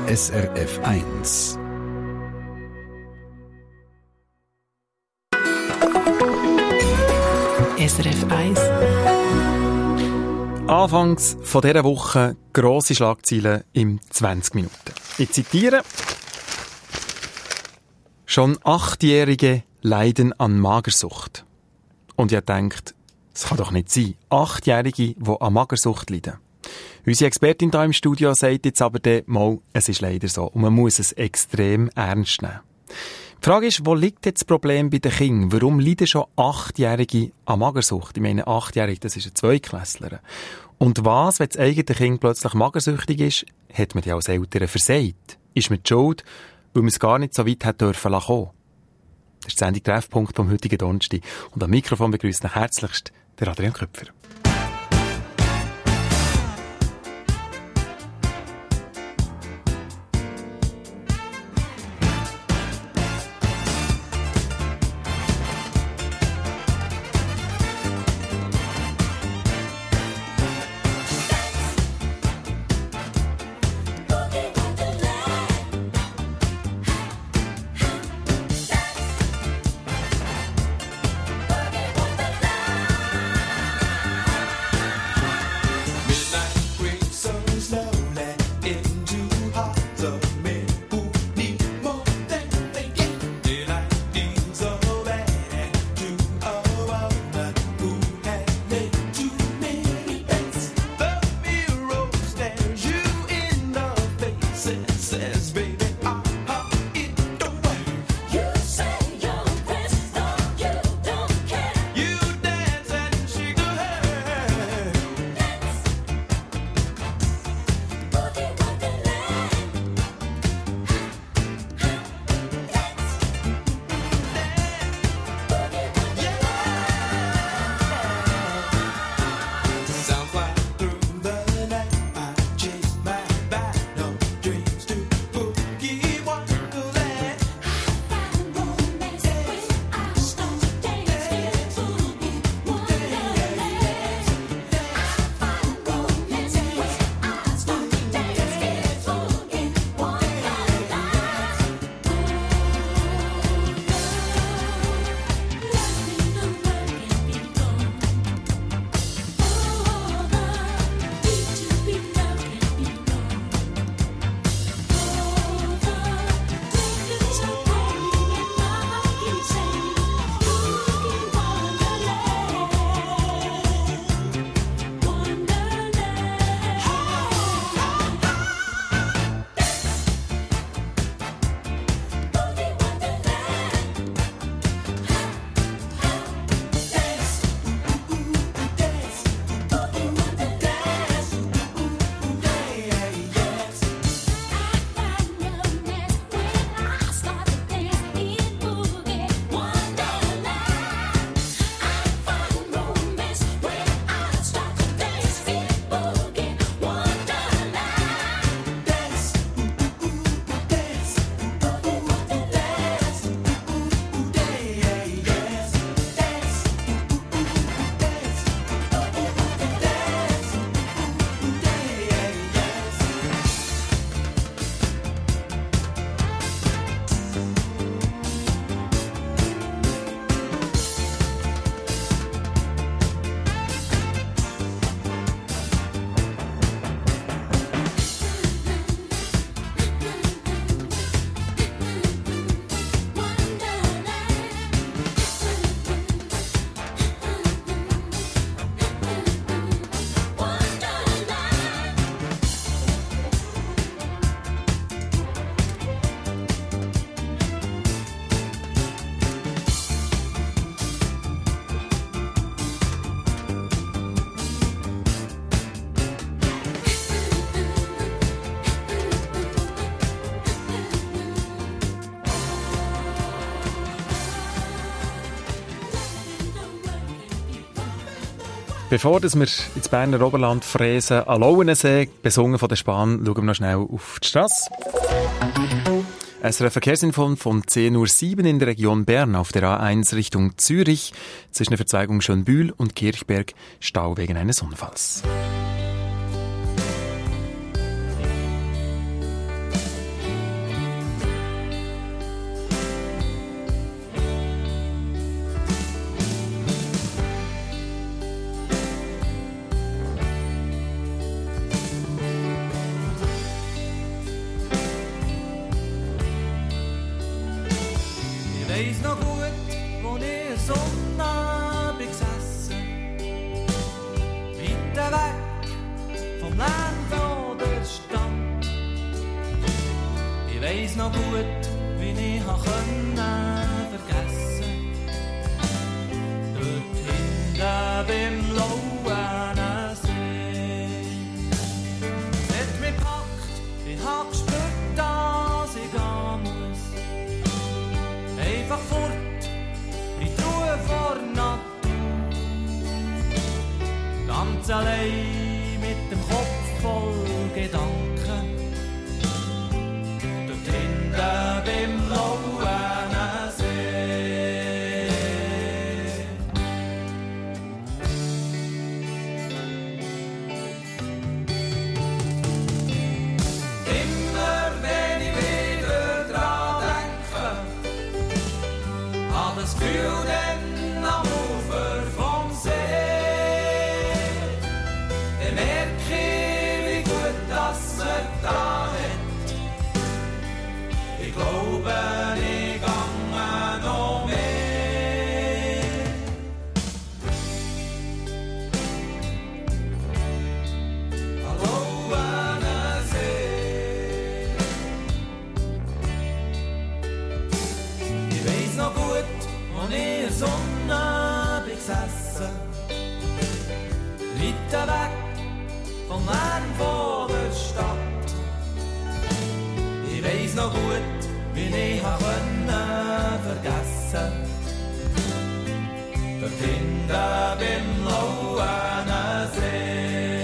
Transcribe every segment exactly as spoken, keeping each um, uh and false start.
S R F eins. S R F eins. Anfangs von dieser Woche grosse Schlagzeilen in zwanzig Minuten. Ich zitiere: Schon Achtjährige leiden an Magersucht. Und ihr denkt, das kann doch nicht sein. Achtjährige, die an Magersucht leiden. Unsere Expertin hier im Studio sagt jetzt aber dann mal, es ist leider so. Und man muss es extrem ernst nehmen. Die Frage ist, wo liegt jetzt das Problem bei den Kindern? Warum leiden schon Achtjährige an Magersucht? Ich meine, Achtjährige, das ist ein Zweiklässler. Und was, wenn das eigene Kind plötzlich magersüchtig ist, hat man die als Eltern versagt? Ist man die Schuld, weil man es gar nicht so weit hat dürfen kommen? Das ist der Sendung Treffpunkt vom heutigen Donnerstag. Und am Mikrofon begrüßt euch herzlichst der Adrian Köpfer. Bevor wir ins Berner Oberland fräsen, an Lauenensee, besungen von der Spahn, schauen wir noch schnell auf die Strasse. S R F Verkehrsinfo von zehn Uhr sieben in der Region Bern auf der A eins Richtung Zürich. Zwischen der Verzweigung Schönbühl und Kirchberg Stau wegen eines Unfalls. weiss noch gut, wo ich Sonne bin gesessen, weit weg vom Land oder Stadt. Ich weiss noch gut, wie ich können vergessen, dort hinten beim blauen See. Es hat mich gepackt, ich hab gespürt, dass ich gehen muss. Einfach fort, in die Ruhe vor Natur. Ganz allein mit dem Kopf voll Gedanken. Dort hinten beim blauen See. Immer wenn ich wieder dran denke, hab das Gefühl, dann am Ufer vom See, dann merke ich, wie gut das er da hat. Ich glaube, ich gange noch mehr. Blauen See. Ich weiss noch gut, wo ich in der Sonne bin gesessen, weit weg vom Lärm von der Stadt. Ich weiss noch gut, wie ich können vergessen, dort hinten beim blauen See.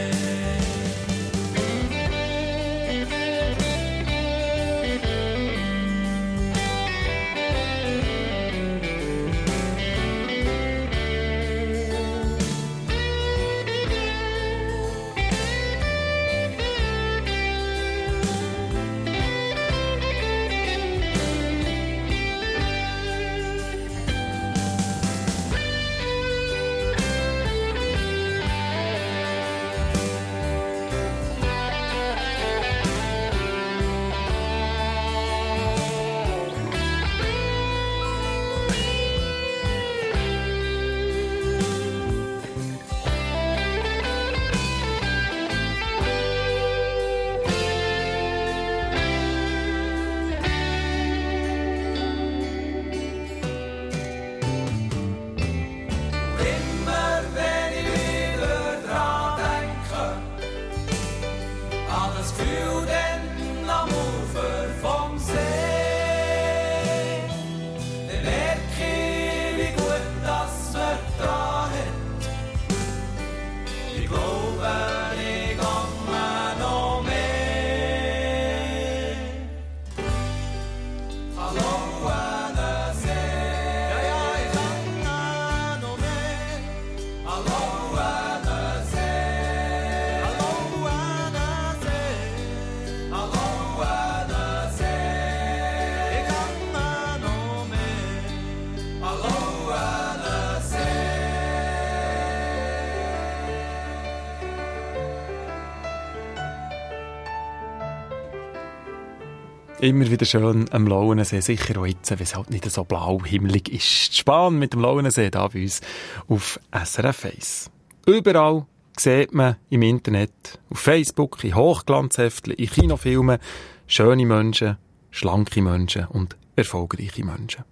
Immer wieder schön am Blauen See, sicher auch jetzt, wenn es halt nicht so blau himmelig ist. Span mit dem Blauen See da bei uns auf S R F eins. Überall sieht man im Internet, auf Facebook, in Hochglanzheftchen, in Kinofilmen, schöne Menschen, schlanke Menschen und erfolgreiche Menschen.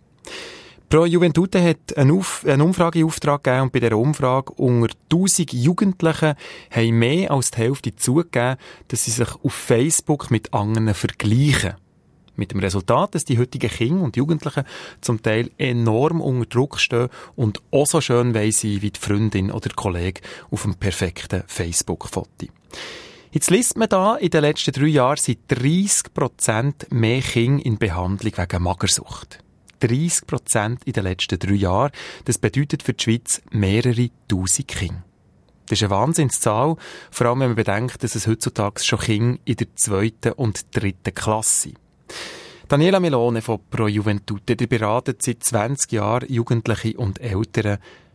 Pro Juventute hat eine, Auf- eine Umfrage in Auftrag gegeben und bei dieser Umfrage unter tausend Jugendlichen haben mehr als die Hälfte zugegeben, dass sie sich auf Facebook mit anderen vergleichen. Mit dem Resultat, dass die heutigen Kinder und Jugendlichen zum Teil enorm unter Druck stehen und auch so schön wollen sein wie die Freundin oder der Kollege auf dem perfekten Facebook-Foto. Jetzt liest man da, in den letzten drei Jahren sind dreissig Prozent mehr Kinder in Behandlung wegen Magersucht. dreissig Prozent in den letzten drei Jahren. Das bedeutet für die Schweiz mehrere tausend Kinder. Das ist eine Wahnsinnszahl, vor allem wenn man bedenkt, dass es heutzutage schon Kinder in der zweiten und dritten Klasse sind. Daniela Melone von Pro Juventute, die beratet seit zwanzig Jahren Jugendliche und Eltern.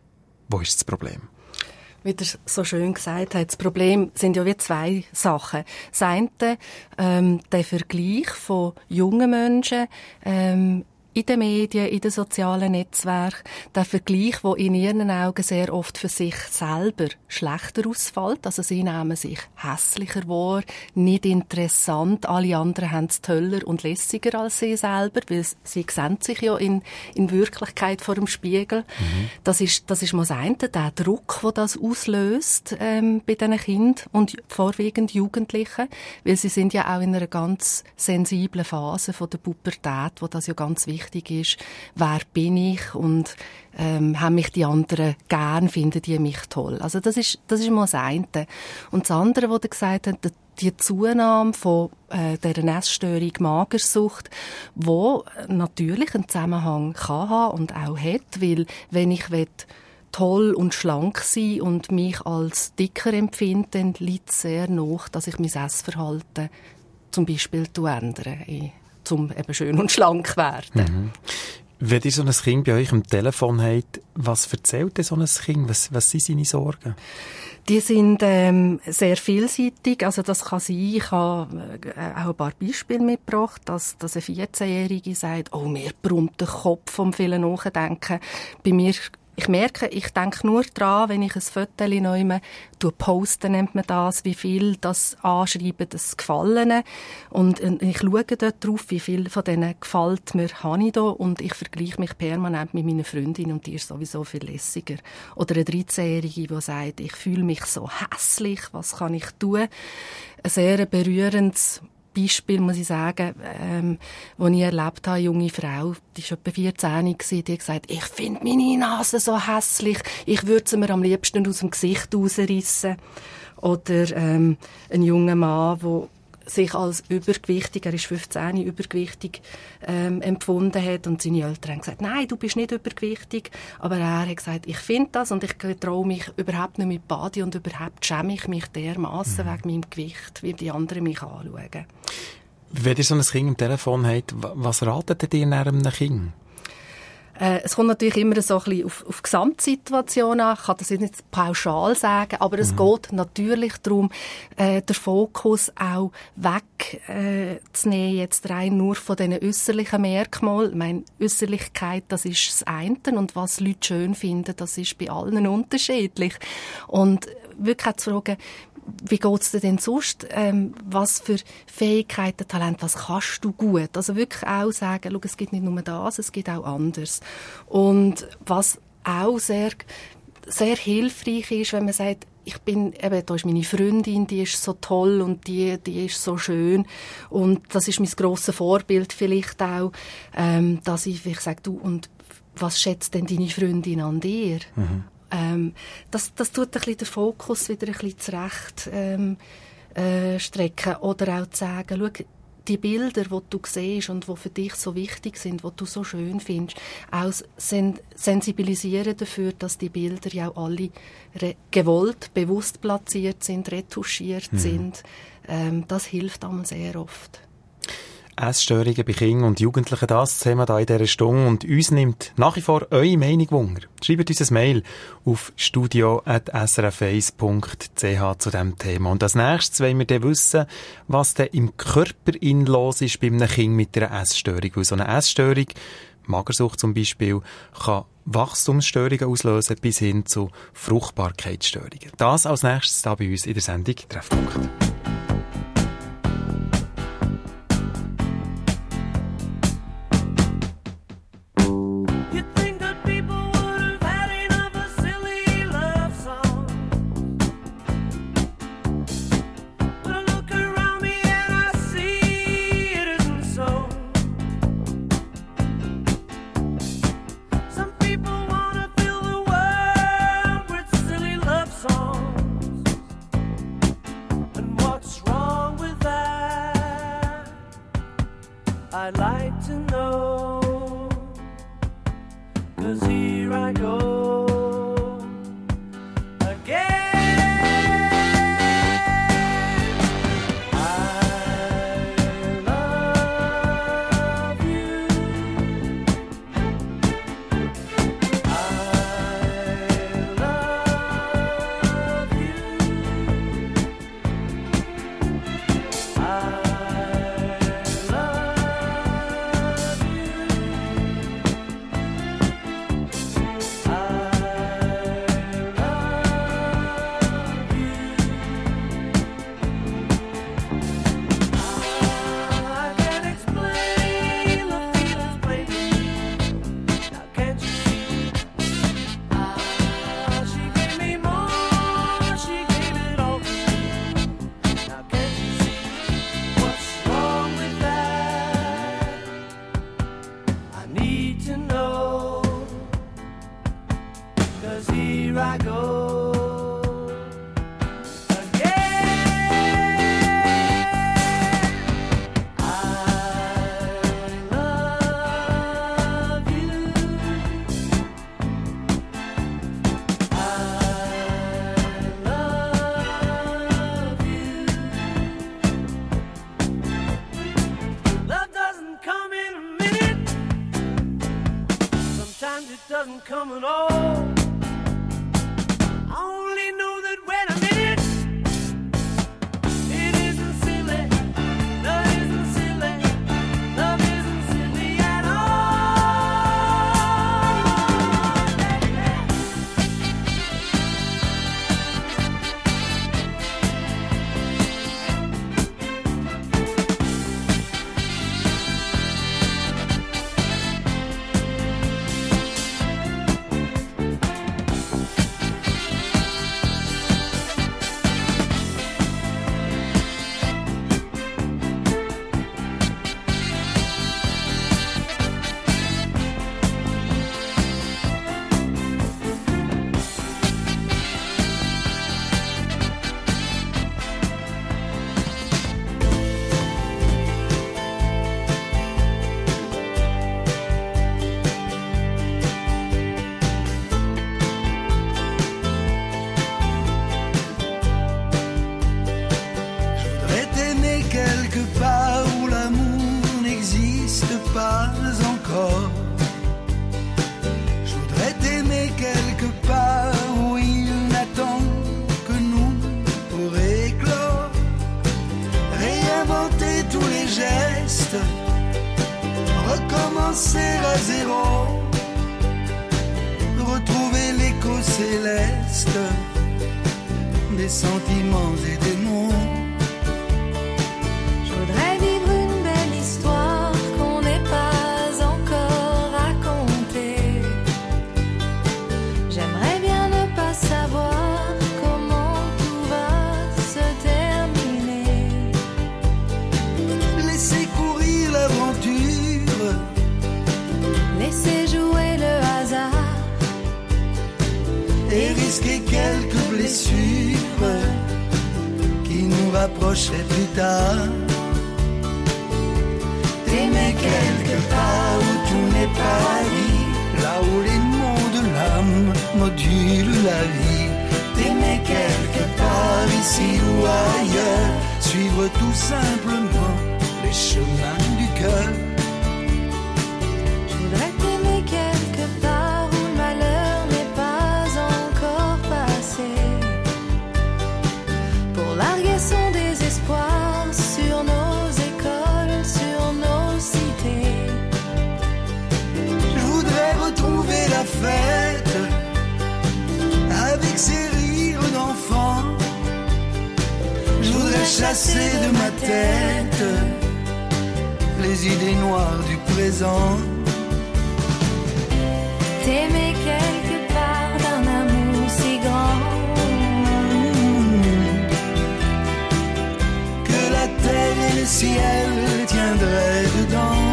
Wo ist das Problem? Wie ihr so schön gesagt habt, das Problem sind ja wie zwei Sachen. Das eine, ähm, der Vergleich von jungen Menschen, ähm, in den Medien, in den sozialen Netzwerken, der Vergleich, der in ihren Augen sehr oft für sich selber schlechter ausfällt. Also sie nehmen sich hässlicher wahr, nicht interessant. Alle anderen haben es toller und lässiger als sie selber, weil sie sehen sich ja in, in Wirklichkeit vor dem Spiegel. Mhm. Das ist, das ist mal das eine, der Druck, der das auslöst ähm, bei diesen Kindern und vorwiegend Jugendlichen, weil sie sind ja auch in einer ganz sensiblen Phase von der Pubertät, wo das ja ganz wichtig ist. Wer bin ich und ähm, haben mich die anderen gern, finden die mich toll. Also das ist, das ist mal das eine. Und das andere, was er gesagt hat, die Zunahme von äh, dieser Essstörung Magersucht, wo natürlich einen Zusammenhang kann haben und auch hat, weil wenn ich will, toll und schlank sein und mich als dicker empfinde, dann liegt es sehr nahe, dass ich mein Essverhalten zum Beispiel ändere, um eben schön und schlank zu werden. Mhm. Wenn ihr so ein Kind bei euch am Telefon habt, was erzählt denn so ein Kind? Was, was sind seine Sorgen? Die sind ähm, sehr vielseitig. Also das kann sein, ich habe äh, auch ein paar Beispiele mitgebracht, dass, dass eine vierzehnjährige sagt, oh, mir brummt der Kopf vom vielen Nachdenken. Bei mir Ich merke, ich denke nur dran, wenn ich ein Foto nehme, posten nennt man das, wie viel das Anschreiben, das Gefallene. Und ich schaue dort drauf, wie viel von denen gefällt mir habe ich da, und ich vergleiche mich permanent mit meiner Freundin und die ist sowieso viel lässiger. Oder eine dreizehnjährige, die sagt, ich fühle mich so hässlich, was kann ich tun? Ein sehr berührendes Beispiel, muss ich sagen, ähm, wo ich erlebt habe, eine junge Frau, die war etwa vierzehn, die hat gesagt, ich finde meine Nase so hässlich, ich würde sie mir am liebsten aus dem Gesicht rausrissen. Oder ähm, ein junger Mann, der sich als übergewichtig, er ist fünfzehn, übergewichtig ähm, empfunden hat, und seine Eltern haben gesagt, nein, du bist nicht übergewichtig, aber er hat gesagt, ich finde das und ich traue mich überhaupt nicht mit Body und überhaupt schäme ich mich dermassen mhm. wegen meinem Gewicht, wie die anderen mich anschauen. Wenn ihr so ein Kind am Telefon habt, was ratet ihr einem Kind? Äh, es kommt natürlich immer so ein bisschen auf, auf die Gesamtsituation an. Ich kann das jetzt nicht pauschal sagen, aber mhm. es geht natürlich darum, äh, den Fokus auch wegzunehmen, äh, jetzt rein nur von diesen äusserlichen Merkmalen. Ich meine, Äusserlichkeit, das ist das eine, und was Leute schön finden, das ist bei allen unterschiedlich. Und wirklich auch zu fragen, wie geht's dir denn sonst? Ähm, was für Fähigkeiten, Talent, was kannst du gut? Also wirklich auch sagen, schau, es gibt nicht nur das, es gibt auch anders. Und was auch sehr, sehr hilfreich ist, wenn man sagt, ich bin, eben, da ist meine Freundin, die ist so toll und die, die ist so schön. Und das ist mein grosses Vorbild vielleicht auch, ähm, dass ich, ich sage, du, und was schätzt denn deine Freundin an dir? Mhm. Ähm, das, das tut ein bisschen den Fokus wieder ein bisschen zurecht ähm, äh, strecken. Oder auch zu sagen, schau, die Bilder, die du siehst und die für dich so wichtig sind, die du so schön findest, auch sen- sensibilisieren dafür, dass die Bilder ja auch alle re- gewollt, bewusst platziert sind, retuschiert mhm. sind. Ähm, das hilft einem sehr oft. Essstörungen bei Kindern und Jugendlichen, das Thema da in dieser Stunde. Und uns nimmt nach wie vor eure Meinung Wunder. Schreibt uns ein Mail auf studio at s r f eins punkt c h zu diesem Thema. Und als nächstes wollen wir dann wissen, was denn im Körper in los ist bei einem Kind mit einer Essstörung. Weil so eine Essstörung, Magersucht zum Beispiel, kann Wachstumsstörungen auslösen bis hin zu Fruchtbarkeitsstörungen. Das als nächstes da bei uns in der Sendung Treffpunkt. I'd like to know, 'cause here I go again. I love you. I love you. I wasn't coming home. I only know that when I'm in it, it isn't silly. Love isn't silly. Love isn't silly at recommencer à zéro, retrouver l'écho céleste des sentiments et des mots. Je voudrais vivre une belle histoire qu'on n'est pas encore racontée. J'aimerais bien ne pas savoir comment tout va se terminer. Laisser courir l'aventure, laisser jouer le hasard et risquer quelques blessures qui nous rapprocheraient plus tard. T'aimer quelque part où tout n'est pas dit, là où les mots de l'âme modulent la vie. T'aimer quelque part ici ou ailleurs, suivre tout simplement les chemins du cœur. Je voudrais t'aimer quelque part où le malheur n'est pas encore passé, pour larguer son désespoir sur nos écoles, sur nos cités. Je voudrais retrouver la fête avec ses rires d'enfant. Je voudrais chasser de ma tête les idées noires du présent. T'aimer quelque part d'un amour si grand que la terre et le ciel tiendraient dedans.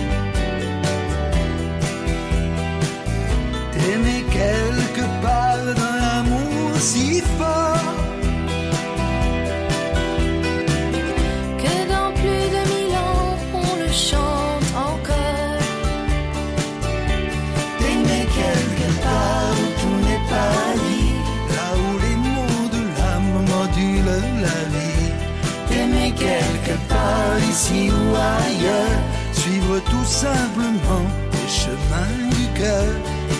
T'aimer quelque part d'un amour si fort que dans plus de mille ans on le chante encore. T'aimer quelque part où tout n'est pas dit, là où les mots de l'âme modulent la vie. T'aimer quelque part ici ou ailleurs, suivre tout simplement les chemins du cœur.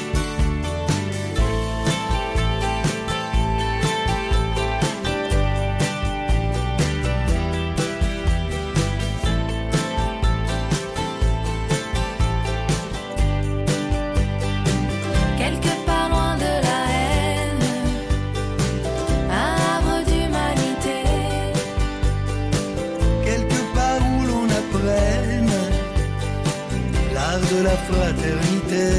Quelque part loin de la haine, un havre d'humanité. Quelque part où l'on apprenne l'art de la fraternité.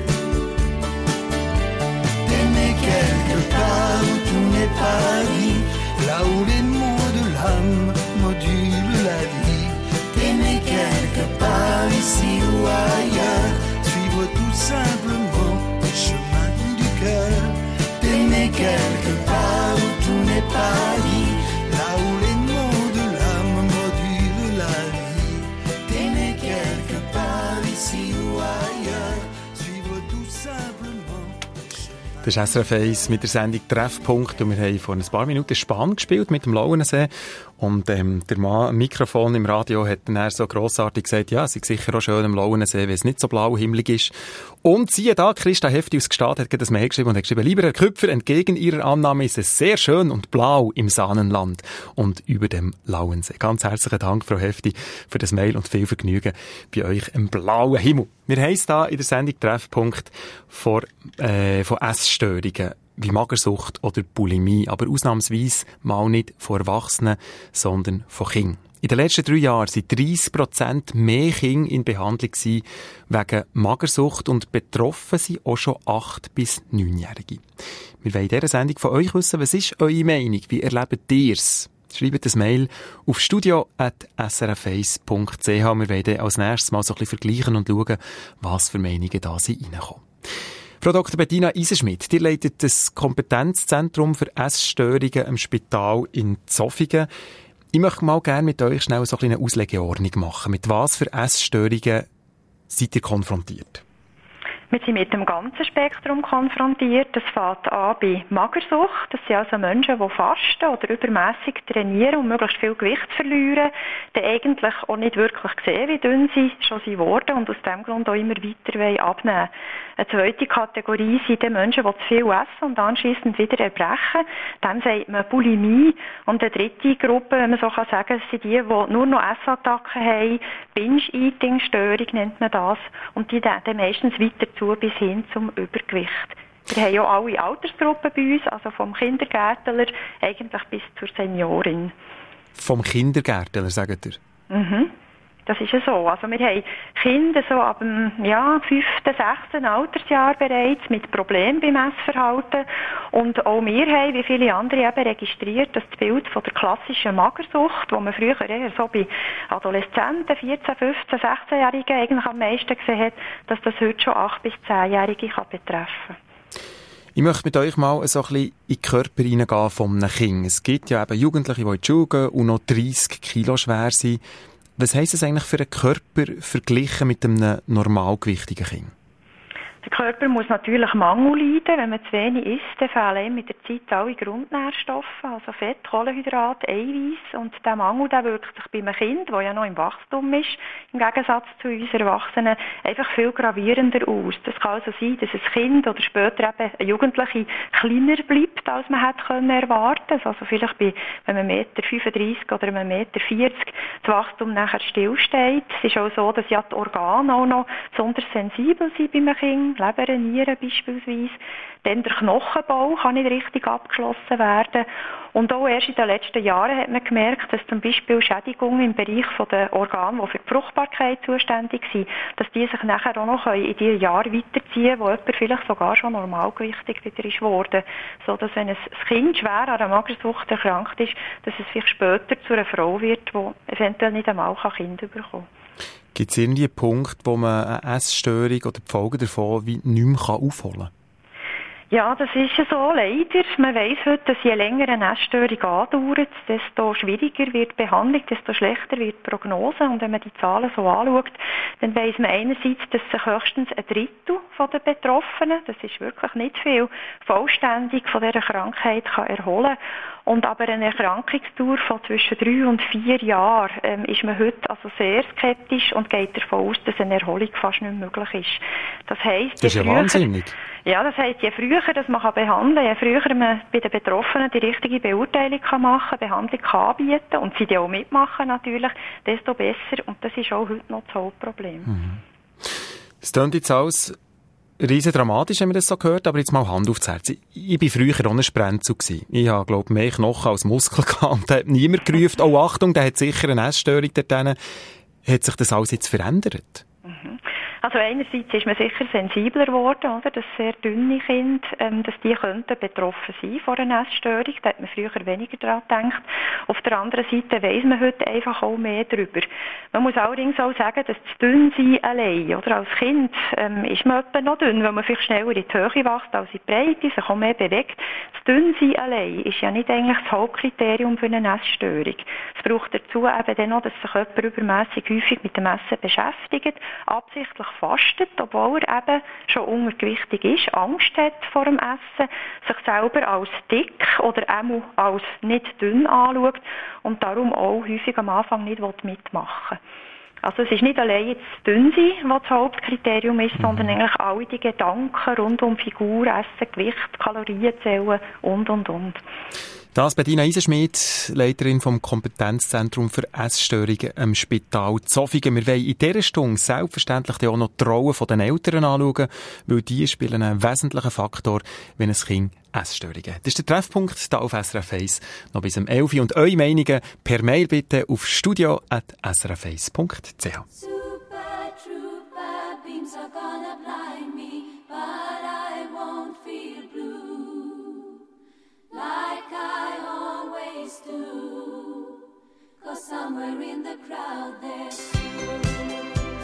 T'aimer quelque part où tout n'est pas dit, là où les mots de l'âme modulent la vie. T'aimer quelque part ici ou ailleurs, suivre tout simplement les chemins du cœur. T'aimer quelque part où tout n'est pas dit, là où les mots de l'âme modulent la vie. T'aimer quelque part ici ou ailleurs, suivre tout simplement les chemins. Das ist S R F eins mit der Sendung Treffpunkt und wir haben vor ein paar Minuten Spann gespielt mit dem Lauensee Und ähm, der Mann am Mikrofon im Radio hat dann so grossartig gesagt, ja, es ist sicher auch schön am Lauensee, wenn es nicht so blau himmelig ist. Und siehe da, Christa Hefti aus Gstaad hat das Mail geschrieben und hat geschrieben, lieber Herr Küpfer, entgegen Ihrer Annahme ist es sehr schön und blau im Saanenland und über dem Lauensee. Ganz herzlichen Dank, Frau Hefti, für das Mail und viel Vergnügen bei euch im blauen Himmel. Wir haben es da in der Sendung Treffpunkt vor, äh, von Essstörungen wie Magersucht oder Bulimie, aber ausnahmsweise mal nicht von Erwachsenen, sondern von Kindern. In den letzten drei Jahren waren dreissig Prozent mehr Kinder in Behandlung wegen Magersucht und betroffen sind auch schon acht- bis neunjährige. Wir wollen in dieser Sendung von euch wissen, was ist eure Meinung? Wie erlebt ihr es? Schreibt ein Mail auf studio at s r f eins punkt c h. Wir wollen als nächstes mal so ein bisschen vergleichen und schauen, was für Meinungen da sind reinkommen. Frau Doktor Bettina Isenschmidt, ihr leitet das Kompetenzzentrum für Essstörungen im Spital in Zofingen. Ich möchte mal gerne mit euch schnell so eine Auslegeordnung machen. Mit was für Essstörungen seid ihr konfrontiert? Wir sind mit dem ganzen Spektrum konfrontiert. Das fängt an bei Magersucht. Das sind also Menschen, die fasten oder übermässig trainieren und möglichst viel Gewicht verlieren, die eigentlich auch nicht wirklich sehen, wie dünn sie schon sind worden und aus dem Grund auch immer weiter abnehmen wollen. Eine zweite Kategorie sind die Menschen, die zu viel essen und anschliessend wieder erbrechen. Dem sagt man Bulimie. Und eine dritte Gruppe, wenn man so sagen kann, sind die, die nur noch Essattacken haben. Binge-Eating-Störung nennt man das. Und die dann meistens weiter zu bis hin zum Übergewicht. Wir haben ja alle Altersgruppen bei uns, also vom Kindergärtler eigentlich bis zur Seniorin. Vom Kindergärtler, sagt ihr? Mhm. Das ist ja so. Also wir haben Kinder so ab dem ja, fünften, sechsten Altersjahr bereits mit Problemen beim Essverhalten. Und auch wir haben, wie viele andere, eben registriert, dass das Bild von der klassischen Magersucht, die man früher eher so bei Adoleszenten, vierzehn, fünfzehn, sechzehnjährigen eigentlich am meisten gesehen hat, dass das heute schon acht- bis zehnjährige kann betreffen. Ich möchte mit euch mal so ein bisschen in den Körper hineingehen von einem Kind. Es gibt ja eben Jugendliche, die in die Schule gehen und noch dreissig Kilo schwer sind. Was heisst das eigentlich für einen Körper verglichen mit einem normalgewichtigen Kind? Der Körper muss natürlich Mangel leiden. Wenn man zu wenig isst, dann fehlen ihm mit der Zeit alle Grundnährstoffe, also Fett, Kohlenhydrat, Eiweiß. Und der Mangel, der wirkt sich bei einem Kind, das ja noch im Wachstum ist, im Gegensatz zu uns Erwachsenen, einfach viel gravierender aus. Das kann also sein, dass ein Kind oder später eben ein Jugendliche kleiner bleibt, als man hätte können erwarten. Also vielleicht bei, wenn man eins Komma fünfunddreißig Meter oder ein Meter vierzig das Wachstum nachher stillsteht. Es ist auch so, dass ja die Organe auch noch besonders sensibel sind bei einem Kind. Leber, Nieren beispielsweise. Dann der Knochenbau kann nicht richtig abgeschlossen werden. Und auch erst in den letzten Jahren hat man gemerkt, dass zum Beispiel Schädigungen im Bereich der Organe, die für die Fruchtbarkeit zuständig sind, dass die sich nachher auch noch in die Jahre weiterziehen, wo jemand vielleicht sogar schon normalgewichtig wieder ist worden. So dass wenn ein Kind schwer an einer Magersucht erkrankt ist, dass es vielleicht später zu einer Frau wird, die eventuell nicht einmal Kinder bekommen kann. Gibt es irgendwie einen Punkt, wo man eine Essstörung oder die Folgen davon wie nicht mehr aufholen kann? Ja, das ist ja so, leider. Man weiss heute, dass je länger eine Essstörung andauert, desto schwieriger wird die Behandlung, desto schlechter wird die Prognose. Und wenn man die Zahlen so anschaut, dann weiss man einerseits, dass sich höchstens ein Drittel der Betroffenen, das ist wirklich nicht viel, vollständig von dieser Krankheit kann erholen kann. Und aber eine Erkrankungsdauer von zwischen drei und vier Jahren ähm, ist man heute also sehr skeptisch und geht davon aus, dass eine Erholung fast nicht möglich ist. Das heisst, das ist ja früher, wahnsinnig. Ja, das heisst, je früher das man behandeln kann, je früher man bei den Betroffenen die richtige Beurteilung kann machen, Behandlung kann anbieten und sie die auch mitmachen natürlich, desto besser. Und das ist auch heute noch das Hauptproblem. Mhm. Es klingt jetzt alles riesen dramatisch, wenn man das so gehört, aber jetzt mal Hand aufs Herz. Ich war früher ohne Sprenzel. Ich habe, glaube ich, mehr Knochen als Muskel gehabt und da hat niemand gerufen, oh Achtung, der hat sicher eine Essstörung dort drin. Hat sich das alles jetzt verändert? Mhm. Also einerseits ist man sicher sensibler geworden, oder, dass sehr dünne Kinder, ähm, dass die könnten betroffen sein von einer Essstörung. Da hat man früher weniger daran gedacht. Auf der anderen Seite weiss man heute einfach auch mehr darüber. Man muss allerdings auch sagen, dass das Dünnsein allein, oder als Kind ähm, ist man etwa noch dünn, weil man vielleicht schneller in die Höhe wächst als in die Breite, sich auch mehr bewegt. Das Dünnsein allein ist ja nicht eigentlich das Hauptkriterium für eine Essstörung. Es braucht dazu eben dann noch, dass sich jemand übermässig häufig mit dem Essen beschäftigt, absichtlich fastet, obwohl er eben schon untergewichtig ist, Angst hat vor dem Essen, sich selber als dick oder auch als nicht dünn anschaut und darum auch häufig am Anfang nicht mitmachen will. Also es ist nicht allein jetzt das Dünnsein, was das Hauptkriterium ist, mhm. sondern eigentlich alle die Gedanken rund um Figur, Essen, Gewicht, Kalorien zählen und, und, und. Das Bettina Eisenschmidt, Leiterin vom Kompetenzzentrum für Essstörungen im Spital Zofingen. Wir wollen in dieser Stunde selbstverständlich auch noch die Rolle der Eltern anschauen, weil die spielen einen wesentlichen Faktor, wenn ein Kind Essstörungen hat. Das ist der Treffpunkt hier auf S R F eins noch bis um elf Uhr. Und eure Meinungen per Mail bitte auf studio at s r f eins punkt c h. Super trooper beams are gonna blind me, but I won't feel blue like I always do, 'cause somewhere in the crowd there's you.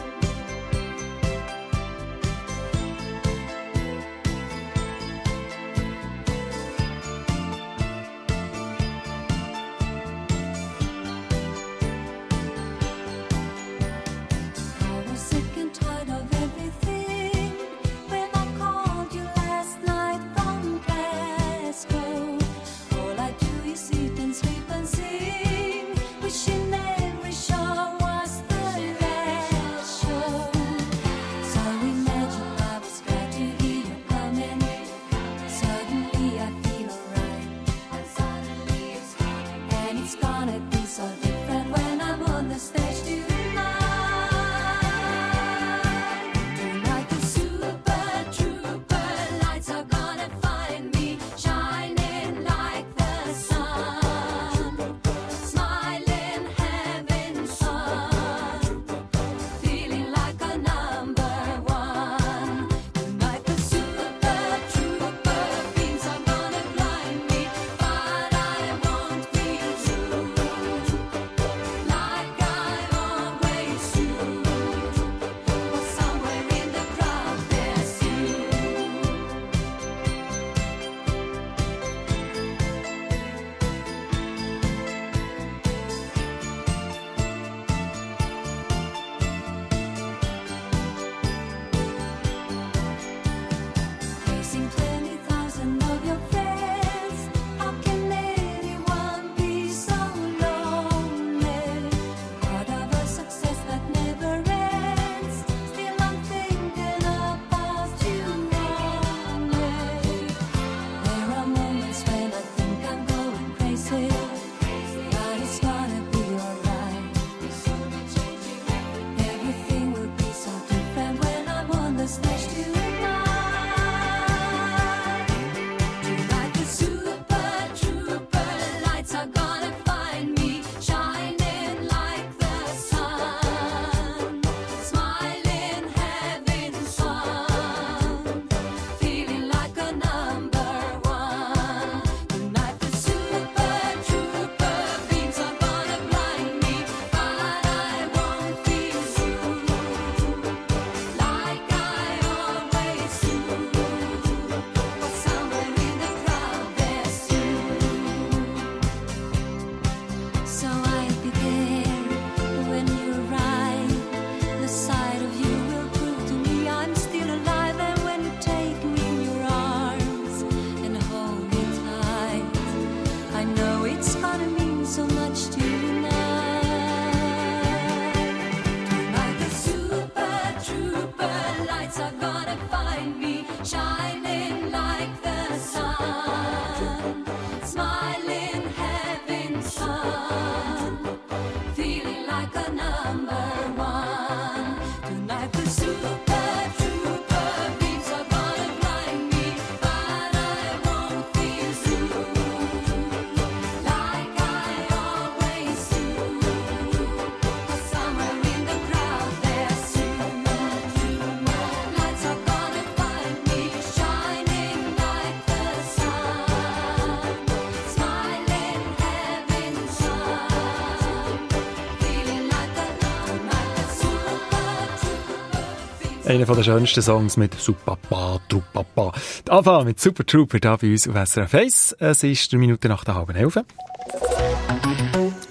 Einer der schönsten Songs mit Supapa, Trupapa. Anfang mit Super Trooper hier bei uns auf S R F eins. Es ist drei Minuten nach der halben elf.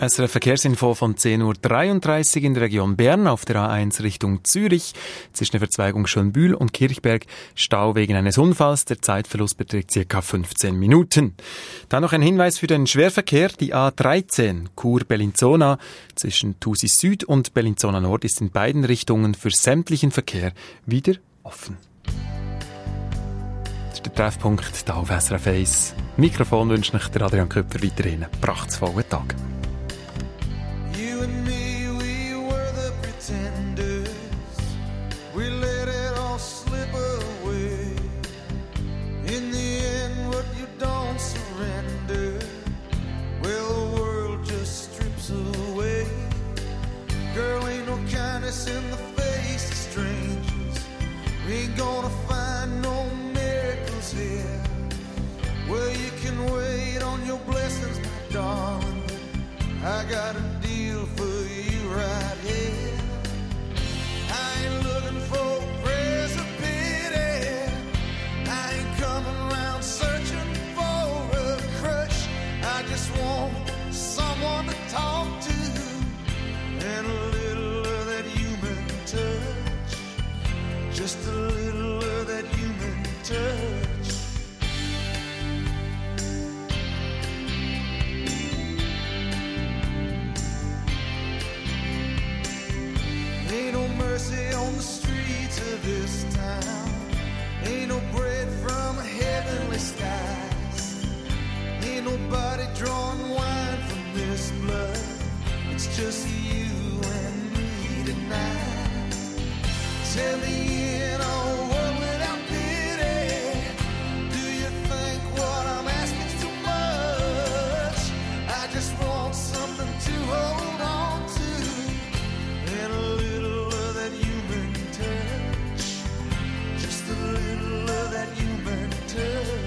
S R F-Verkehrsinfo von zehn Uhr dreiunddreißig in der Region Bern auf der A eins Richtung Zürich. Zwischen der Verzweigung Schönbühl und Kirchberg Stau wegen eines Unfalls. Der Zeitverlust beträgt ca. fünfzehn Minuten. Dann noch ein Hinweis für den Schwerverkehr. Die A dreizehn Chur-Bellinzona zwischen Thusis Süd und Bellinzona Nord ist in beiden Richtungen für sämtlichen Verkehr wieder offen. Das ist der Treffpunkt da auf S R F eins. Mikrofon wünscht euch der Adrian Köpfer weiterhin einen prachtvollen Tag. You and me, we were the pretenders. We let it all slip away. In the end, what you don't surrender, well, the world just strips away. Girl, ain't no kindness in the face of strangers. We ain't gonna find no miracles here. Well, you can wait on your blessings, my darling. I got a deal for you right here. I ain't looking for prayers of pity. I ain't coming around searching for a crush. I just want someone to talk to and a little of that human touch. Just a little of that human touch. Ain't no mercy on the streets of this town. Ain't no bread from heavenly skies. Ain't nobody drawing wine from this blood. It's just you and me tonight. Tell me in a world without pity, do you think what I'm asking too much? I just want something to hold on to and a little of that human touch. Just a little of that human touch.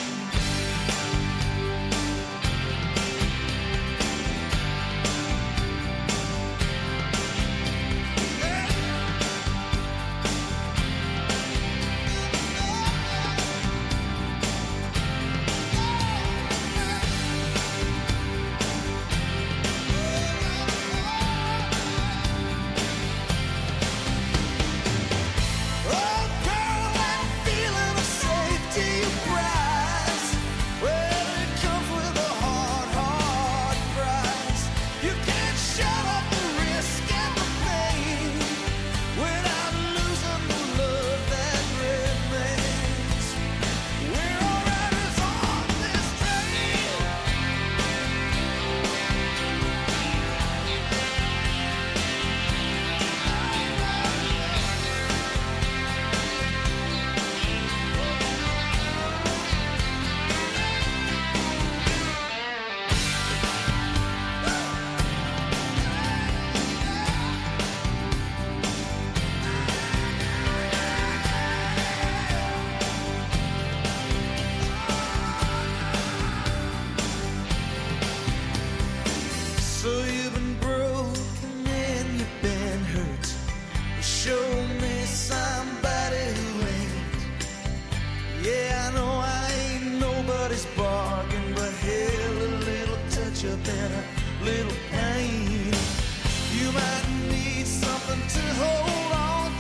So you've been broken and you've been hurt. Well, show me somebody who ain't. Yeah, I know I ain't nobody's bargain, but hell, a little touch up and a little pain. You might need something to hold on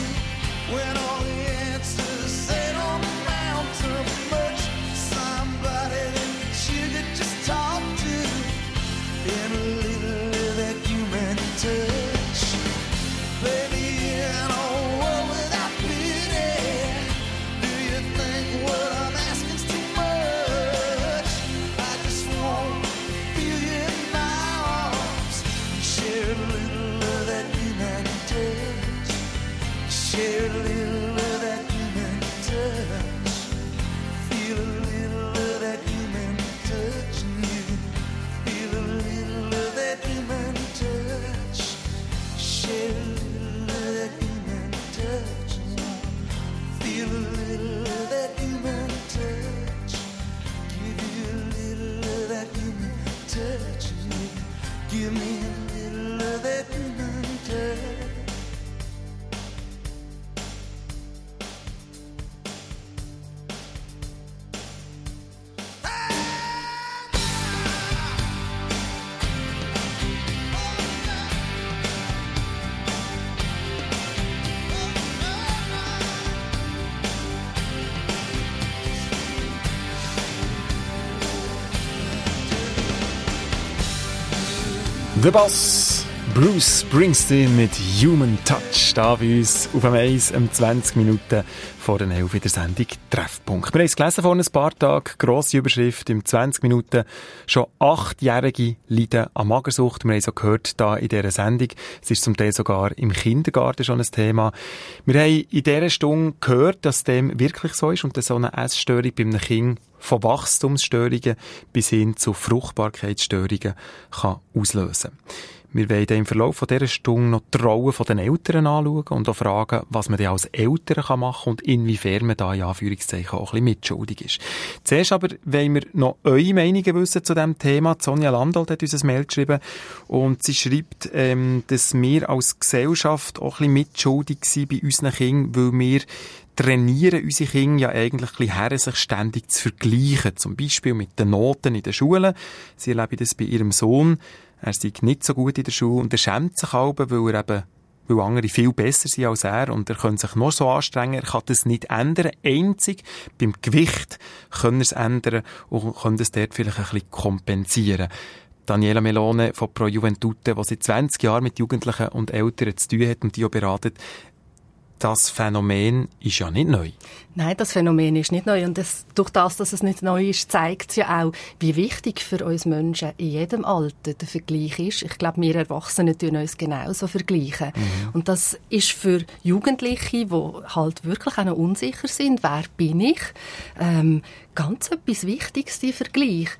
to when all the answers sit on the mountain. Much somebody that you could just talk to and a little of that human touch. Baby, in a world without pity, do you think what I'm asking's too much? I just want to feel you in my arms, share a little of that human touch, share a little of that human touch, feel a little of that human touch, and you feel a little of that human touch. Share a little of that human touch. Feel a little of that human touch. Give you a little of that human touch. Give me a little of that human touch. The Boss, Bruce Springsteen mit Human Touch, da bei uns auf dem Eis um zwanzig Minuten vor der elf in der Sendung Treffpunkt. Wir haben es gelesen vor ein paar Tagen, grosse Überschrift, in zwanzig Minuten schon Achtjährige leiden an Magersucht. Wir haben es auch gehört da in dieser Sendung, es ist zum Teil sogar im Kindergarten schon ein Thema. Wir haben in dieser Stunde gehört, dass dem wirklich so ist und dass so eine Essstörung bei einem Kind von Wachstumsstörungen bis hin zu Fruchtbarkeitsstörungen kann auslösen. Wir wollen im Verlauf von dieser Stunde noch die Rolle der Eltern anschauen und auch fragen, was man denn als Eltern machen kann und inwiefern man da in Anführungszeichen auch ein bisschen mitschuldig ist. Zuerst aber wollen wir noch eure Meinungen wissen zu diesem Thema. Sonja Landolt hat uns ein Mail geschrieben und sie schreibt, ähm, dass wir als Gesellschaft auch ein bisschen mitschuldig sind bei unseren Kindern, weil wir trainieren unsere Kinder ja eigentlich ein bisschen her, sich ständig zu vergleichen. Zum Beispiel mit den Noten in der Schule. Sie erleben das bei ihrem Sohn. Er sei nicht so gut in der Schule und er schämt sich auch, weil er eben, weil andere viel besser sind als er und er kann sich nur so anstrengen, er kann das nicht ändern. Einzig beim Gewicht kann er es ändern und kann das dort vielleicht ein bisschen kompensieren. Daniela Melone von Pro Juventute, die seit zwanzig Jahren mit Jugendlichen und Eltern zu tun hat und die auch beratet, das Phänomen ist ja nicht neu. Nein, das Phänomen ist nicht neu. Und das, durch das, dass es nicht neu ist, zeigt es ja auch, wie wichtig für uns Menschen in jedem Alter der Vergleich ist. Ich glaube, wir Erwachsene tun uns genauso vergleichen. Mhm. Und das ist für Jugendliche, die halt wirklich auch noch unsicher sind, wer bin ich, ähm, ganz etwas Wichtiges, der Vergleich.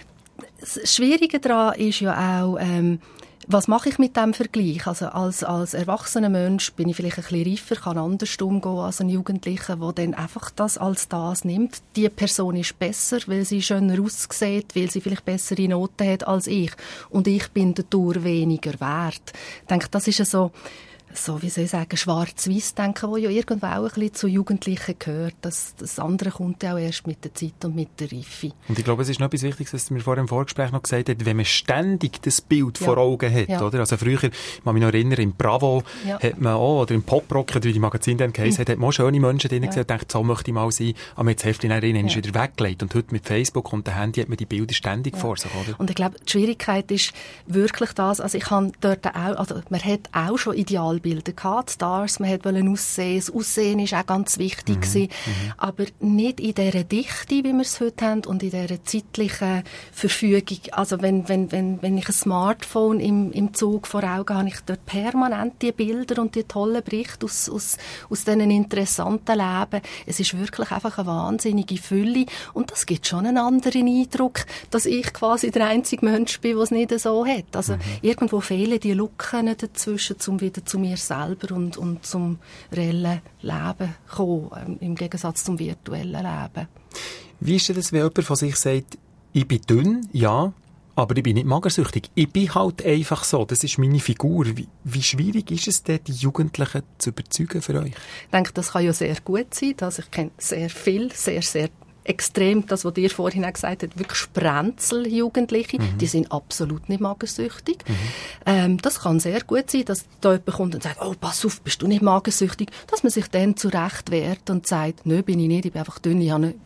Das Schwierige daran ist ja auch, ähm, was mache ich mit diesem Vergleich? Also als, als erwachsener Mensch bin ich vielleicht ein bisschen reifer, kann anders umgehen als ein Jugendlicher, der dann einfach das als das nimmt. Die Person ist besser, weil sie schöner aussieht, weil sie vielleicht bessere Noten hat als ich. Und ich bin dadurch weniger wert. Ich denke, das ist so, so wie soll ich sagen, schwarz-weiß-Denken, das ja irgendwo auch ein bisschen zu Jugendlichen gehört. Das, das andere kommt ja auch erst mit der Zeit und mit der Reife. Und ich glaube, es ist noch etwas Wichtiges, was du mir vor dem Vorgespräch noch gesagt hast, wenn man ständig das Bild ja. vor Augen hat, ja. oder? Also früher, ich kann mich noch erinnern, im Bravo ja. hat man auch, oder im Poprock, wie die Magazin dann geheißen hat, hat man auch schöne Menschen drin ja. gesehen und gedacht, so möchte ich mal sein, aber jetzt Heftchen erinnern, ist ja. wieder weggelegt. Und heute mit Facebook und dem Handy hat man die Bilder ständig ja. vor sich, oder? Und ich glaube, die Schwierigkeit ist wirklich das, also ich habe dort auch, also man hat auch schon Idealbilder gehabt, Stars, man wollte aussehen, das Aussehen war auch ganz wichtig, mhm. gewesen, mhm. aber nicht in dieser Dichte, wie wir es heute haben, und in dieser zeitlichen Verfügung. Also wenn, wenn, wenn, wenn ich ein Smartphone im, im Zug vor Augen habe, ich dort permanent die Bilder und die tollen Berichte aus, aus, aus diesen interessanten Leben. Es ist wirklich einfach eine wahnsinnige Fülle und das gibt schon einen anderen Eindruck, dass ich quasi der einzige Mensch bin, der es nicht so hat. Also mhm. irgendwo fehlen die Lücken dazwischen, um wieder zu mir selber und und zum reellen Leben kommen, im Gegensatz zum virtuellen Leben. Wie ist denn das, wenn jemand von sich sagt, ich bin dünn, ja, aber ich bin nicht magersüchtig. Ich bin halt einfach so, das ist meine Figur. Wie, wie schwierig ist es denn, die Jugendlichen zu überzeugen für euch? Ich denke, das kann ja sehr gut sein. Also ich kenne sehr viel, sehr, sehr extrem, das, was ihr vorhin auch gesagt habt, wirklich Sprenzel-Jugendliche, mhm. die sind absolut nicht magersüchtig. Mhm. Ähm, das kann sehr gut sein, dass da jemand kommt und sagt, oh, pass auf, bist du nicht magersüchtig? Dass man sich dann zurecht wehrt und sagt, nö, bin ich nicht, ich bin einfach dünn, ich habe nicht,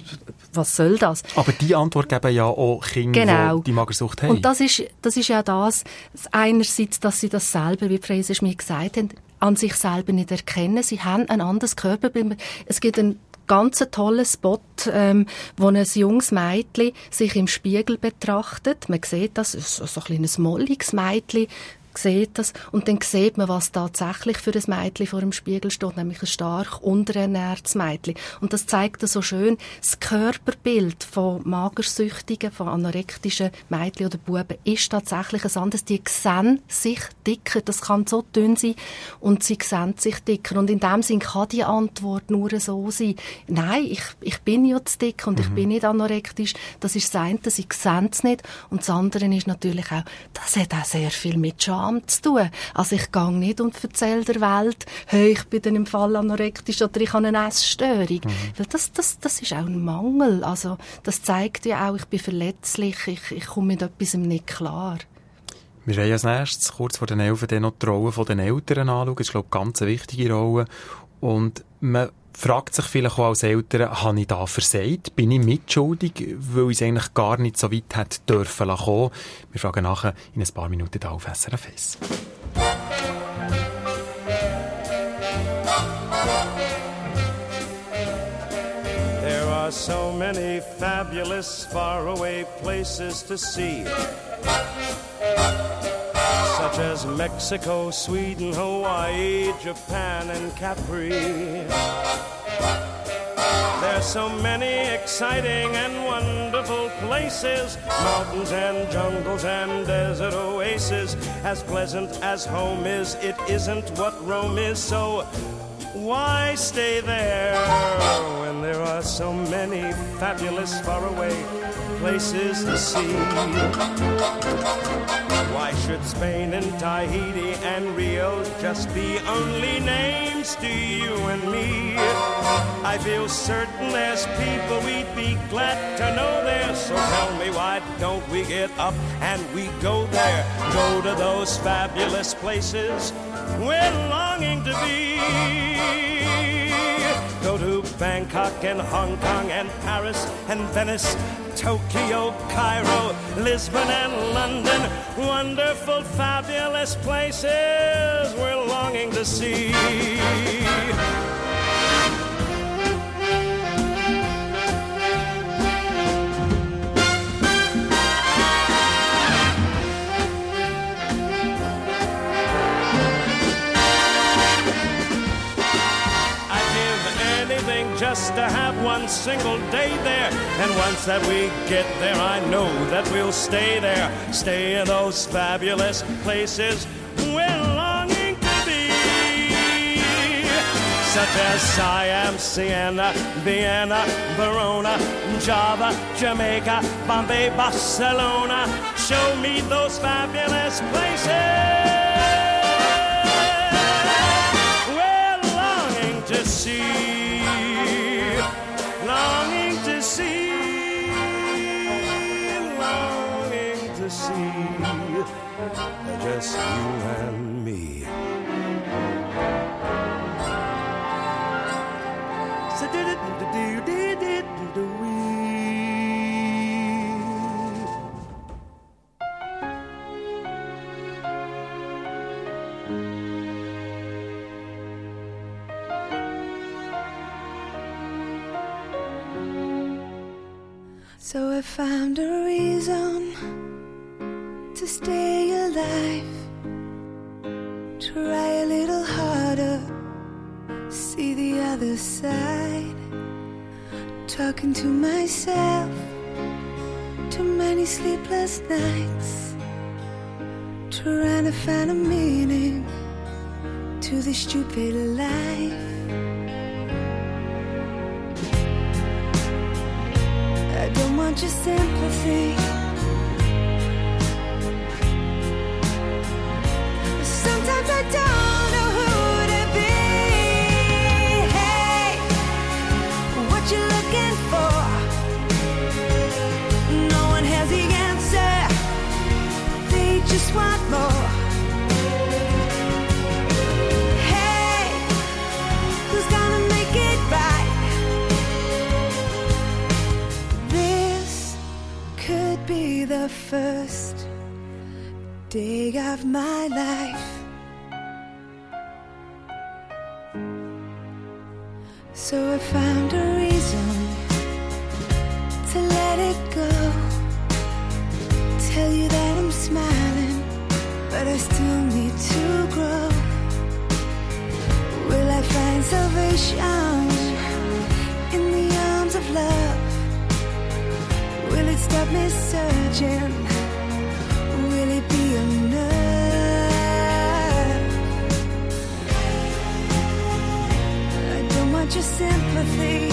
was soll das? Aber die Antwort geben ja auch Kinder, genau. die die Magersucht haben. Und das ist, das ist ja das, einerseits, dass sie das selber, wie Fraser mir gesagt haben, an sich selber nicht erkennen. Sie haben ein anderes Körperbild. Es gibt einen ganz toller Spot, ähm, wo ein junges Mädchen sich im Spiegel betrachtet. Man sieht das, so, so ein kleines molliges Mädchen, sieht das und dann sieht man, was tatsächlich für ein Mädchen vor dem Spiegel steht, nämlich ein stark unterernährtes Mädchen. Und das zeigt so schön das Körperbild von Magersüchtigen, von anorektischen Mädchen oder Buben ist tatsächlich ein anderes. Die sehen sich dicker, das kann so dünn sein und sie sehen sich dicker. Und in dem Sinn kann die Antwort nur so sein, nein, ich, ich bin ja zu dick und mhm. ich bin nicht anorektisch. Das ist das eine, sie sehen es nicht. Und das andere ist natürlich auch, das hat auch sehr viel mit Scham zu tun. Also ich gehe nicht und erzähle der Welt, hey, ich bin dann im Fall anorektisch oder ich habe eine Essstörung. Mhm. Weil das, das, das ist auch ein Mangel. Also das zeigt ja auch, ich bin verletzlich, ich, ich komme mit etwas nicht klar. Wir wollen als nächstes, kurz vor den Elfen, noch die Rolle der Eltern anschauen. Das ist, glaube ich, eine ganz wichtige Rolle. Und man fragt sich vielleicht auch als Eltern, habe ich da versagt? Bin ich mitschuldig, weil ich es eigentlich gar nicht so weit hätte dürfen kommen? Wir fragen nachher in ein paar Minuten da auf S R F eins. There are so many fabulous faraway places to see, such as Mexico, Sweden, Hawaii, Japan, and Capri. There's so many exciting and wonderful places, mountains and jungles and desert oases. As pleasant as home is, it isn't what Rome is, so why stay there when there are so many fabulous faraway places to see? Why should Spain and Tahiti and Rio just be only names to you and me? I feel certain there's people we'd be glad to know there, so tell me why don't we get up and we go there, go to those fabulous places we're longing to be. Go to Bangkok and Hong Kong and Paris and Venice, Tokyo, Cairo, Lisbon and London. Wonderful, fabulous places we're longing to see. Just to have one single day there, and once that we get there, I know that we'll stay there, stay in those fabulous places we're longing to be, such as Siam, Siena, Vienna, Verona, Java, Jamaica, Bombay, Barcelona. Show me those fabulous places we're longing to see. Longing to see, longing to see, just you and me. So did it, did it, did it, do we? So I found a reason to stay alive. Try a little harder, see the other side. Talking to myself, too many sleepless nights. Trying to find a meaning to this stupid life. I don't want your sympathy. Sometimes I don't know who to be. Hey, what you looking for? No one has the answer. They just want more. Hey, who's gonna make it right? Could be the first day of my life. So I found a reason to let it go. Tell you that I'm smiling, but I still need to grow. Will I find salvation in the arms of love? Will it stop me searching? Will it be enough? I don't want your sympathy.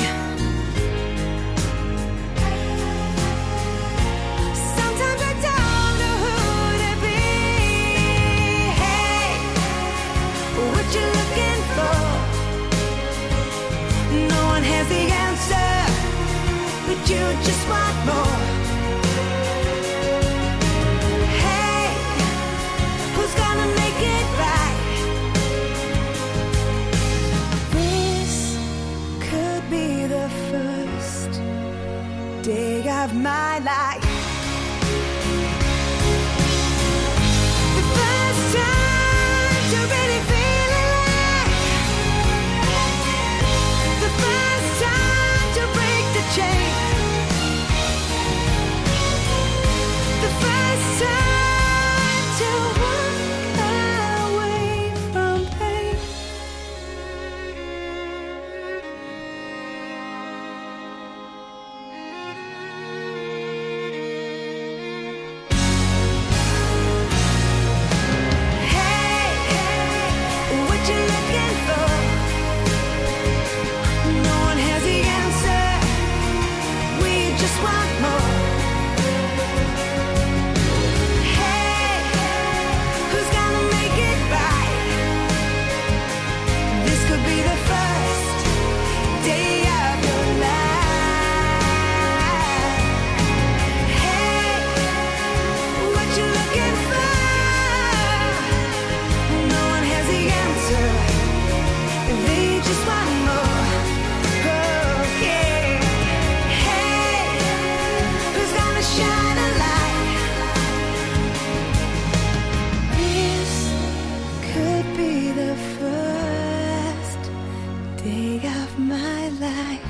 Sometimes I don't know who to be. Hey, what you looking for? No one has the answer, but you just want more. Hey, who's gonna make it right? This of my life. The first time to really feel alive. The first time to break the chain. The first time to walk away from pain. Hey, hey, what you looking for? No one has the answer. We just want more. Hey, who's gonna make it right? This could be the first day of your life. Hey, what you looking for? No one has the answer. They just want more. Oh, yeah. Hey, who's gonna shine a light? This could be the first day of my life.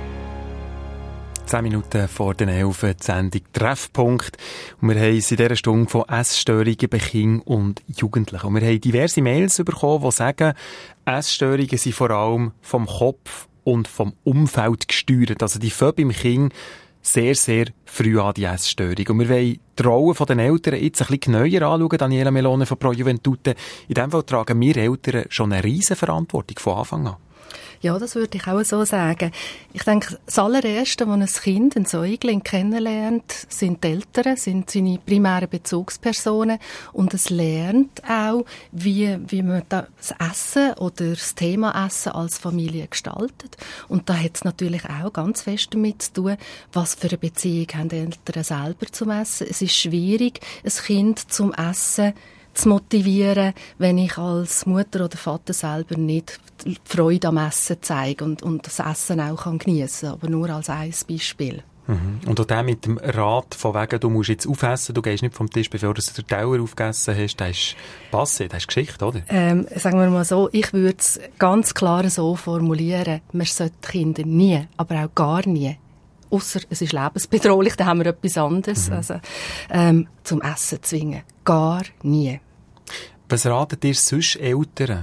Zehn Minuten vor den elf, die Sendung Treffpunkt. Und wir haben es in dieser Stunde von Essstörungen bei Kindern und Jugendlichen. Und wir haben diverse Mails bekommen, die sagen, Essstörungen sind vor allem vom Kopf und vom Umfeld gesteuert. Also die fangen beim Kind sehr, sehr früh an, die Essstörung. Und wir wollen die Rolle der Eltern jetzt ein bisschen genauer anschauen. Daniela Melone von Pro Juventute. In diesem Fall tragen wir Eltern schon eine riesen Verantwortung von Anfang an. Ja, das würde ich auch so sagen. Ich denke, das allererste, was ein Kind, ein Säugling kennenlernt, sind die Eltern, sind seine primären Bezugspersonen. Und es lernt auch, wie, wie man das Essen oder das Thema Essen als Familie gestaltet. Und da hat es natürlich auch ganz fest damit zu tun, was für eine Beziehung haben die Eltern selber zum Essen. Es ist schwierig, ein Kind zum Essen zu motivieren, wenn ich als Mutter oder Vater selber nicht die Freude am Essen zeige und, und das Essen auch kann geniessen, aber nur als ein Beispiel. Mhm. Und auch der mit dem Rat von wegen, du musst jetzt aufessen, du gehst nicht vom Tisch, bevor du den Teller aufgegessen hast, das ist passé, das ist Geschichte, oder? Ähm, sagen wir mal so, ich würde es ganz klar so formulieren, man sollte Kinder nie, aber auch gar nie, ausser es ist lebensbedrohlich, dann haben wir etwas anderes, mhm. also, ähm, zum Essen zwingen. Gar nie. Was ratet ihr sonst Eltern?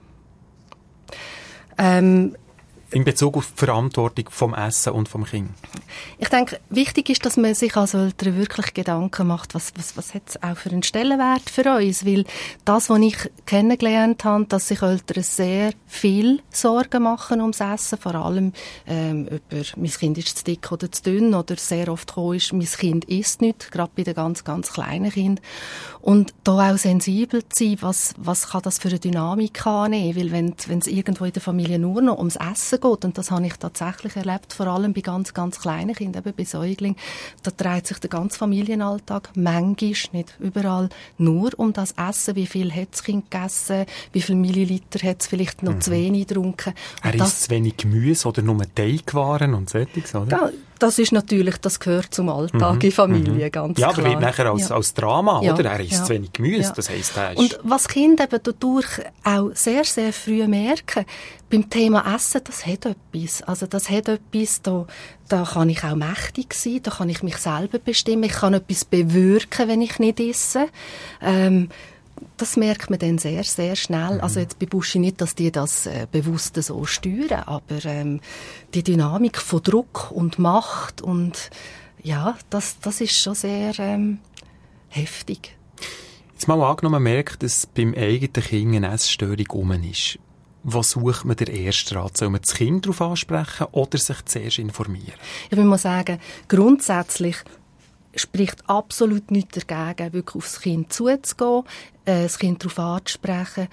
Ähm, in Bezug auf die Verantwortung vom Essen und vom Kind? Ich denke, wichtig ist, dass man sich als Eltern wirklich Gedanken macht, was, was, was hat es auch für einen Stellenwert für uns? Weil das, was ich kennengelernt habe, dass sich Eltern sehr viel Sorgen machen ums Essen, vor allem ähm, über mein Kind ist zu dick oder zu dünn oder sehr oft gekommen ist, mein Kind isst nicht, gerade bei den ganz, ganz kleinen Kindern. Und da auch sensibel zu sein, was, was kann das für eine Dynamik annehmen? Weil wenn, wenn es irgendwo in der Familie nur noch ums Essen geht, und das habe ich tatsächlich erlebt, vor allem bei ganz, ganz kleinen Kindern, eben bei Säuglingen, da dreht sich der ganze Familienalltag manchmal, nicht überall, nur um das Essen. Wie viel hat das Kind gegessen? Wie viel Milliliter hat es vielleicht noch mhm. zu wenig getrunken? Er isst zu wenig Gemüse oder nur Teigwaren und solches, oder? Ja, das ist natürlich, das gehört zum Alltag mhm. in Familie, ganz ja, klar. Ja, aber wird nachher als, ja. als Drama, ja. oder? Er isst ja. zu wenig Gemüse, ja. das heisst, er ist... Und was Kinder eben dadurch auch sehr, sehr früh merken, beim Thema Essen, das hat etwas. Also das hat etwas, da, da kann ich auch mächtig sein, da kann ich mich selber bestimmen, ich kann etwas bewirken, wenn ich nicht esse. Ähm, das merkt man dann sehr, sehr schnell. Also jetzt bei Buschi nicht, dass die das äh, bewusst so steuern, aber ähm, die Dynamik von Druck und Macht und ja, das, das ist schon sehr ähm, heftig. Jetzt mal angenommen, man merkt, dass beim eigenen Kind eine Essstörung rum ist. Was sucht man der erste Rat? Soll man das Kind darauf ansprechen oder sich zuerst informieren? Ich will mal sagen, grundsätzlich spricht absolut nichts dagegen, wirklich aufs Kind zuzugehen, äh, das Kind darauf anzusprechen.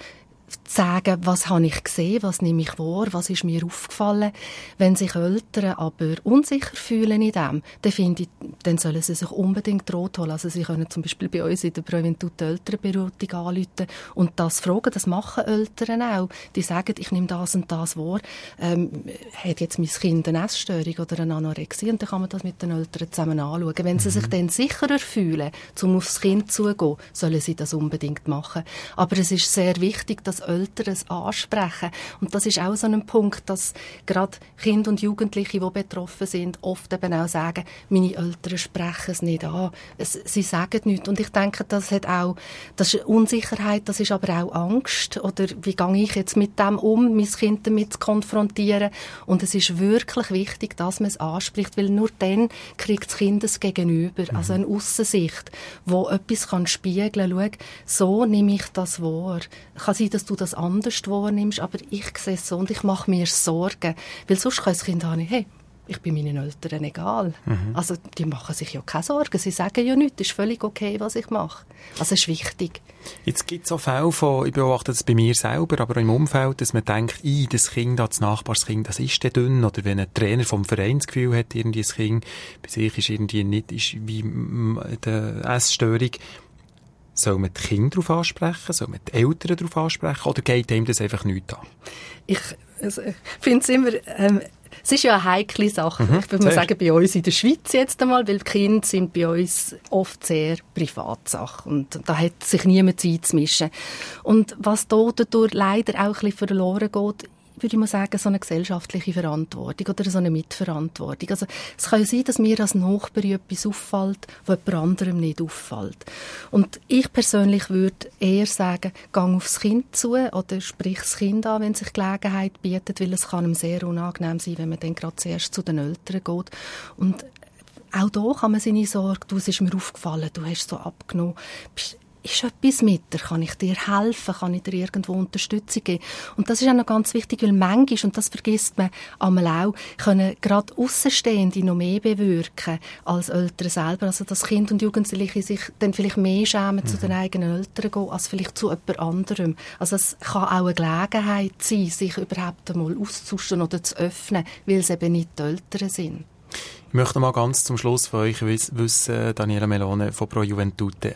sagen, was habe ich gesehen, was nehme ich wahr, was ist mir aufgefallen. Wenn sich Eltern aber unsicher fühlen in dem, dann finde ich, dann sollen sie sich unbedingt Rat holen. Also sie können zum Beispiel bei uns in der Präventur die Elternberatung anrufen und das fragen, das machen Eltern auch. Die sagen, ich nehme das und das wahr. Ähm, hat jetzt mein Kind eine Essstörung oder eine Anorexie? Und dann kann man das mit den Eltern zusammen anschauen. Wenn sie sich dann sicherer fühlen, um aufs Kind zuzugehen, sollen sie das unbedingt machen. Aber es ist sehr wichtig, dass Eltern es ansprechen. Und das ist auch so ein Punkt, dass gerade Kinder und Jugendliche, die betroffen sind, oft eben auch sagen, meine Eltern sprechen es nicht an. Es, sie sagen nichts. Und ich denke, das hat auch, das ist Unsicherheit, das ist aber auch Angst. Oder wie gehe ich jetzt mit dem um, mein Kind damit zu konfrontieren? Und es ist wirklich wichtig, dass man es anspricht, weil nur dann kriegt das Kind es gegenüber. Mhm. Also eine Aussensicht, wo etwas kann spiegeln kann. Schau, so nehme ich das wahr. Kann sein, dass du das anders wahrnimmst, aber ich sehe es so und ich mache mir Sorgen. Weil sonst kann das Kind sagen, hey, ich bin meinen Eltern egal. Mhm. Also die machen sich ja keine Sorgen. Sie sagen ja nichts, es ist völlig okay, was ich mache. Also es ist wichtig. Jetzt gibt es auch Fälle von, ich beobachte das bei mir selber, aber auch im Umfeld, dass man denkt, das Kind, das Nachbarskind, das ist der dünn. Oder wenn ein Trainer vom Verein das Gefühl hat, irgendwie das Kind bei sich ist irgendwie nicht, ist wie eine Essstörung. Soll man die Kinder darauf ansprechen? Soll man die Eltern darauf ansprechen? Oder geht ihm das einfach nicht an? Ich also, finde es immer... Ähm, es ist ja eine heikle Sache. Mhm, ich würde mal sagen, bei uns in der Schweiz jetzt einmal, weil die Kinder sind bei uns oft sehr Privatsache. Und da hat sich niemand Zeit zu mischen. Und was da dadurch leider auch ein bisschen verloren geht, würde ich mal sagen, so eine gesellschaftliche Verantwortung oder so eine Mitverantwortung. Also es kann ja sein, dass mir als Nachbar etwas auffällt, was jemand anderem nicht auffällt. Und ich persönlich würde eher sagen, gang aufs Kind zu oder sprich das Kind an, wenn sich Gelegenheit bietet, weil es kann ihm sehr unangenehm sein, wenn man dann gerade zuerst zu den Eltern geht. Und auch da kann man seine Sorge, du, es ist mir aufgefallen, du hast so abgenommen, ist etwas mit dir? Kann ich dir helfen? Kann ich dir irgendwo Unterstützung geben? Und das ist auch noch ganz wichtig, weil manchmal, und das vergisst man einmal auch, können gerade Aussenstehende noch mehr bewirken als Eltern selber. Also dass Kinder und Jugendliche sich dann vielleicht mehr schämen, mhm. zu den eigenen Eltern gehen, als vielleicht zu jemand anderem. Also es kann auch eine Gelegenheit sein, sich überhaupt einmal auszutauschen oder zu öffnen, weil es eben nicht die Eltern sind. Ich möchte mal ganz zum Schluss von euch wissen, Daniela Melone von Pro Juventute.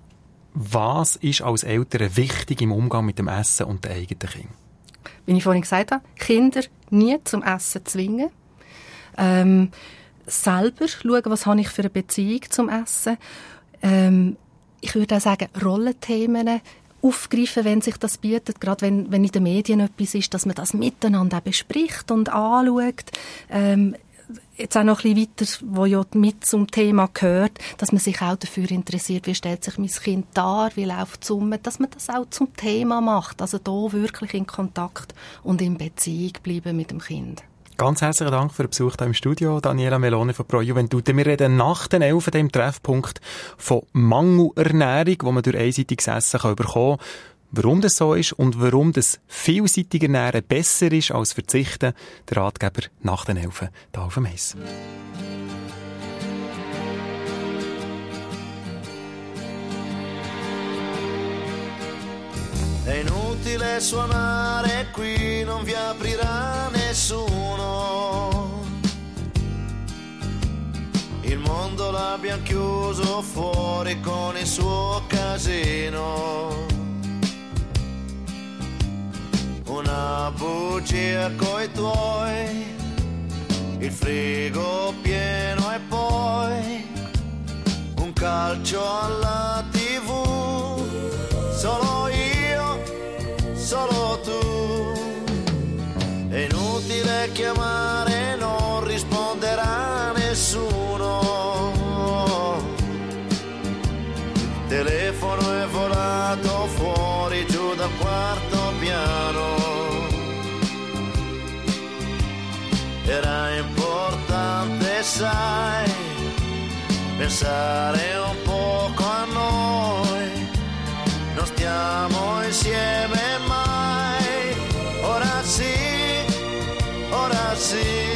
Was ist als Eltern wichtig im Umgang mit dem Essen und den eigenen Kindern? Wie ich vorhin gesagt habe, Kinder nie zum Essen zwingen. Ähm, selber schauen, was habe ich für eine Beziehung zum Essen. Ähm, ich würde auch sagen, Rollenthemen aufgreifen, wenn sich das bietet. Gerade wenn, wenn in den Medien etwas ist, dass man das miteinander auch bespricht und anschaut. Ähm, Jetzt auch noch ein bisschen weiter, wo ja mit zum Thema gehört, dass man sich auch dafür interessiert, wie stellt sich mein Kind dar, wie läuft es um, dass man das auch zum Thema macht. Also da wirklich in Kontakt und in Beziehung bleiben mit dem Kind. Ganz herzlichen Dank für den Besuch hier im Studio, Daniela Melone von Pro Juventute. Wir reden nach den elf im Treffpunkt von Mangelernährung, wo man durch einseitiges Essen kann bekommen kann. Warum das so ist und warum das vielseitige Ernähren besser ist als Verzichten, der Ratgeber nach den Elfen hier auf dem Eis. È inutile suonare qui, non vi aprirà nessuno. Il mondo l'abbiamo chiuso fuori con il suo casino. Una bugia coi tuoi, il frigo pieno e poi un calcio alla tivù. Solo io, solo tu. È inutile chiamare, non risponderà nessuno. Il telefono è volato fuori giù dal quarto piano. Era importante, sai, pensare un poco a noi. Non stiamo insieme mai. Ora sì, ora sì.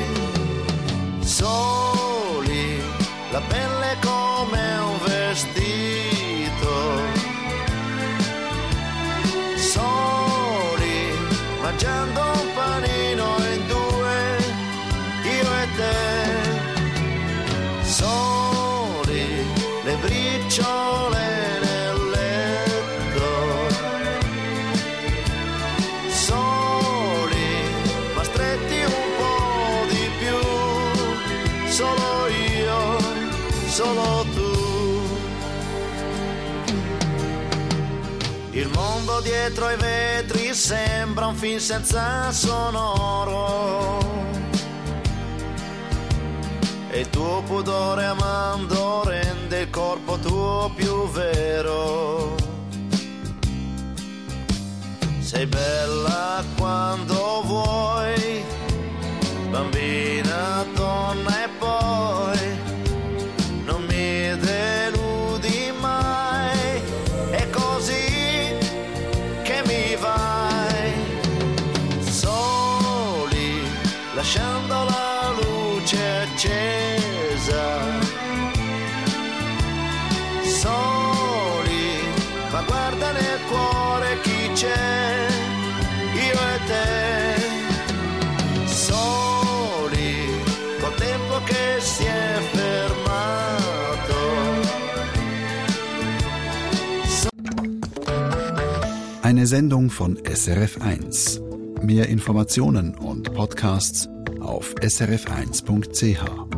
Soli, la pelle come un vestito. Soli mangiando un panino in due, io e te, soli, le briciole nel letto, soli, ma stretti un po' di più, solo io, solo tu. Il mondo dietro ai vetri sembra un film senza sonoro, e il tuo pudore amando rende il corpo tuo più vero. Sei bella quando vuoi, bambina, donna e poi non mi deludi mai, è così che mi vai, soli, lasciando la luce accesa, soli, ma guarda nel cuore chi c'è, io e te, soli, col tempo che si è fermato. Eine Sendung von S R F eins. Mehr Informationen und Podcasts auf s r f eins punkt c h.